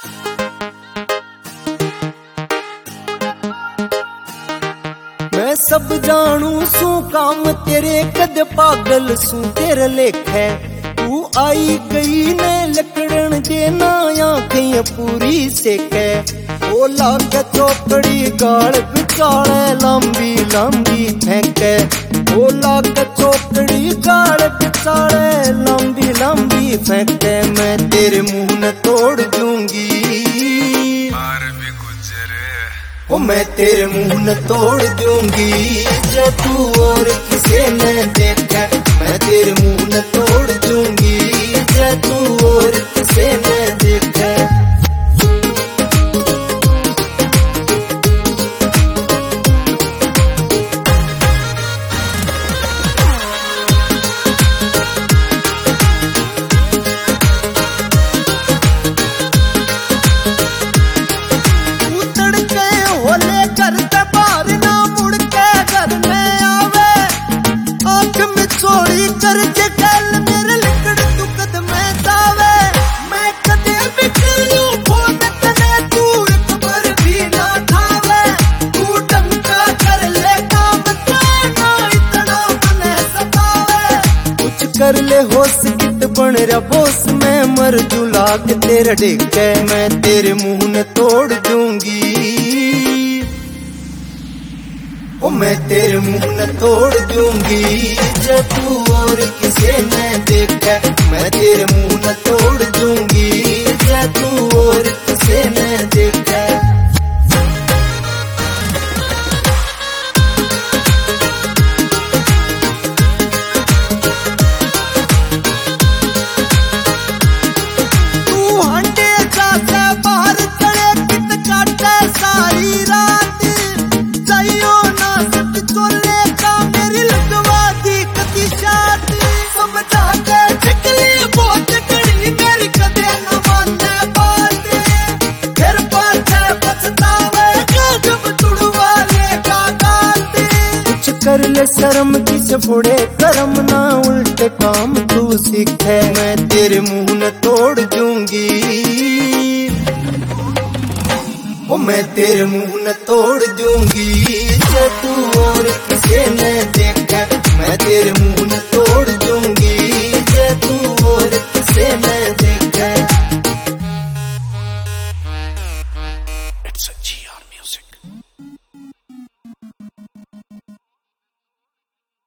मैं सब जानू सू काम तेरे कद पागल सू तेरे लेखे तू आई गई ने लकड़न देना आंखें पूरी से कह ओ लाग चौकड़ी गाल बिचाले लंबी लंबी फेंके ओ लाग चौकड़ी गाल बिचाले लंबी लंबी फेंके मैं तेरे मुंह न तोड़ दूंगी ओ मैं तेरे मुंह न तोड़ दूंगी जो तू और किसे न देखा मैं तेरे मुंह न तोड़ दूंगी जो तू और किसे न देखा करके कल मेरे लिकड़ तू कदम दावे मैं कदे बिकलू फोन तने तू एक बार भी ना खावे तू डंका कर ले काम तेरा इतना मने सतावे कुछ कर ले होश कित बन रा बोस मैं मर जुला के तेरा डेके मैं तेरे मुंह न तोड़ दूंगी ओ मैं तेरे मुंह न तोड़ दूंगी जो तू और किसे न देखा मैं तेरे मुंह न तोड़ दूंगी जो तू और किसे न देखा तू हंडे जाके बाहर चले कित काटे सारी रात जाइयो चोले का मेरी लगवा दी कती शादी समझा के चिकली बहुत कड़ी मेरी कदे न माने बात फिर पाछे पछतावे जब तुड़वा लेगा गात कुछ कर ले शर्म किसे फोड़े कर्म ना उल्टे काम तू सीखे मैं तेरे मुंह न तोड़ दूंगी ओ मैं तेरे मुंह न तोड़ दूंगी जो तू और किसे न देखा मैं तेरे मुंह